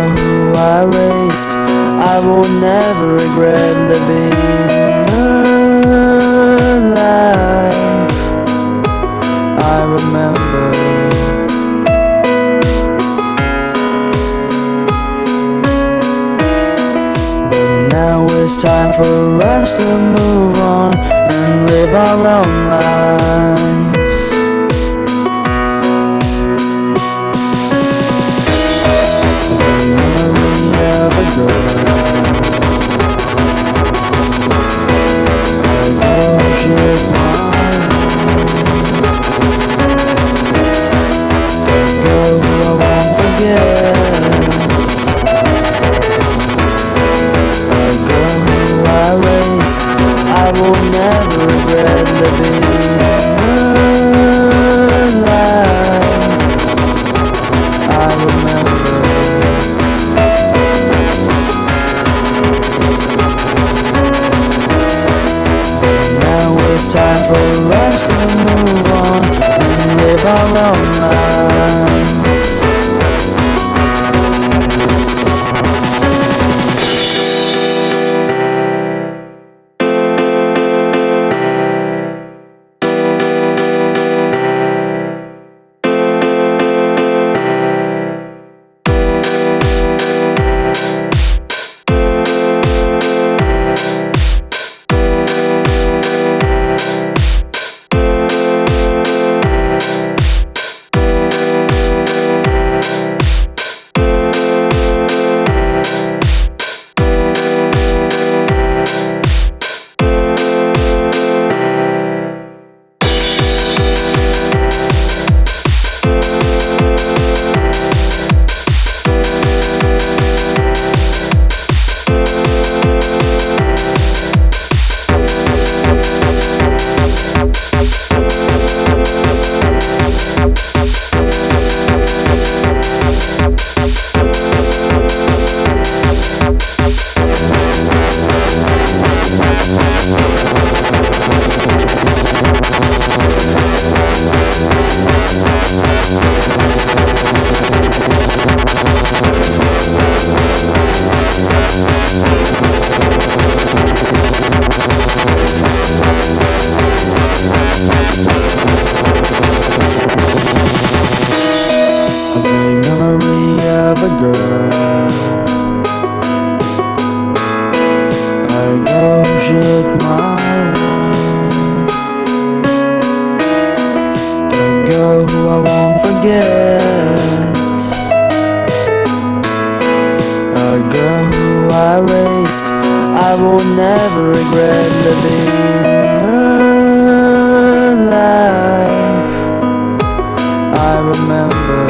girl who I raised, I will never regret living her life. I remember. But now it's time for us to move on and live our own lives. I will never regret living her life. I remember. Now it's time for us to move on and live our own lives. Of a girl, I go shook my world. A girl who I won't forget, a girl who I raised, I will never regret living her life. I remember.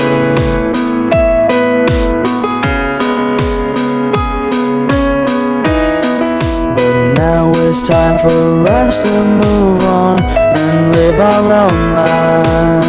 Now it's time for us to move on and live our own lives.